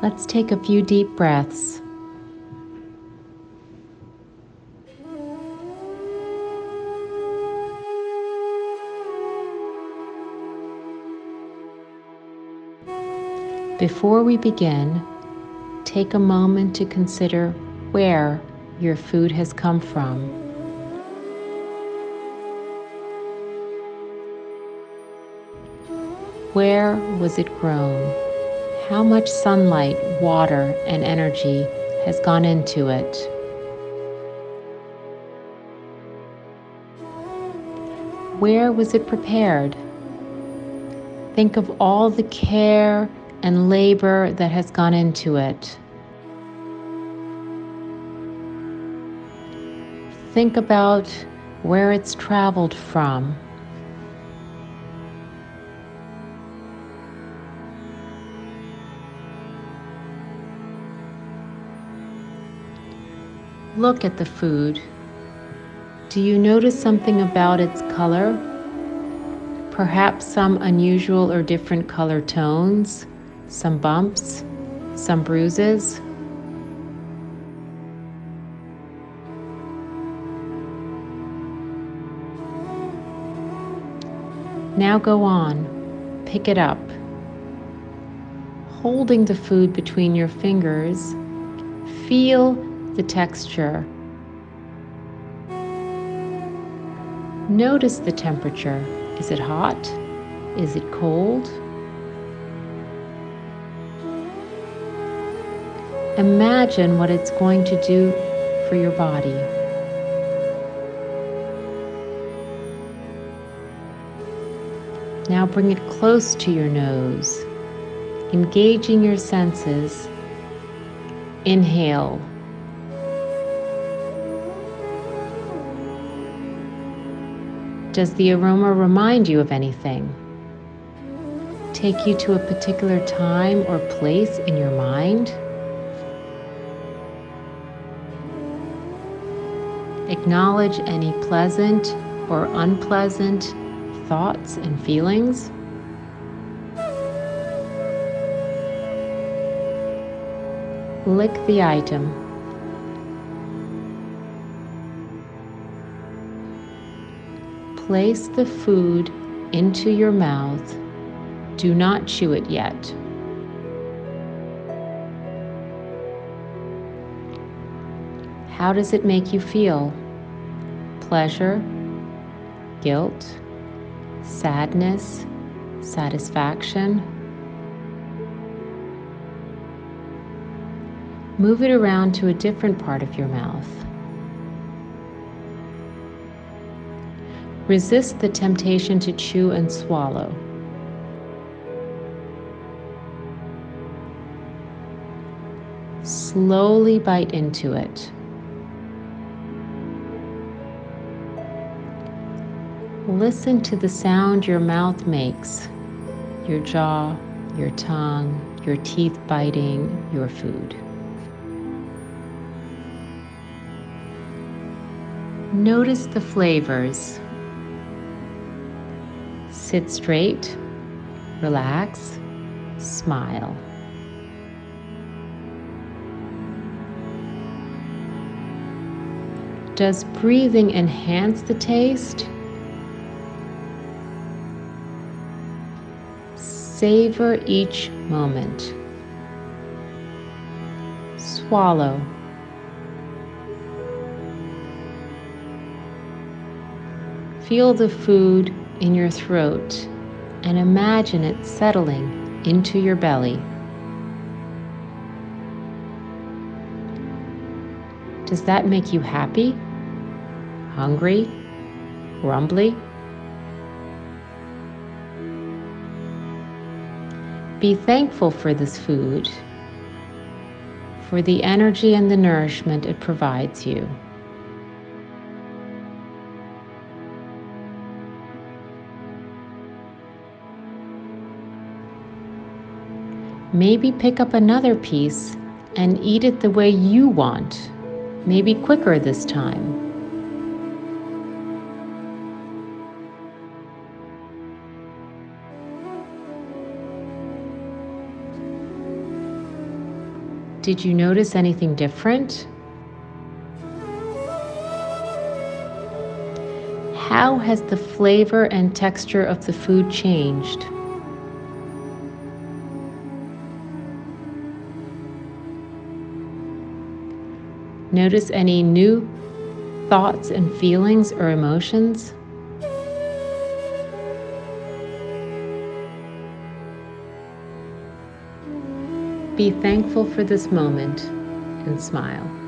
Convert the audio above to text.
Let's take a few deep breaths. Before we begin, take a moment to consider where your food has come from. Where was it grown? How much sunlight, water, and energy has gone into it? Where was it prepared? Think of all the care and labor that has gone into it. Think about where it's traveled from. Look at the food. Do you notice something about its color? Perhaps some unusual or different color tones, some bumps, some bruises. Now go on, pick it up. Holding the food between your fingers, feel the texture. Notice the temperature. Is it hot? Is it cold? Imagine what it's going to do for your body. Now bring it close to your nose, engaging your senses. Inhale. Does the aroma remind you of anything? Take you to a particular time or place in your mind? Acknowledge any pleasant or unpleasant thoughts and feelings. Lick the item. Place the food into your mouth. Do not chew it yet. How does it make you feel? Pleasure, guilt, sadness, satisfaction? Move it around to a different part of your mouth. Resist the temptation to chew and swallow. Slowly bite into it. Listen to the sound your mouth makes, your jaw, your tongue, your teeth biting your food. Notice the flavors. Sit straight, relax, smile. Does breathing enhance the taste? Savor each moment. Swallow. Feel the food in your throat and imagine it settling into your belly. Does that make you happy? Hungry? Grumbly? Be thankful for this food, for the energy and the nourishment it provides you. Maybe pick up another piece and eat it the way you want, maybe quicker this time. Did you notice anything different? How has the flavor and texture of the food changed? Notice any new thoughts and feelings or emotions? Be thankful for this moment and smile.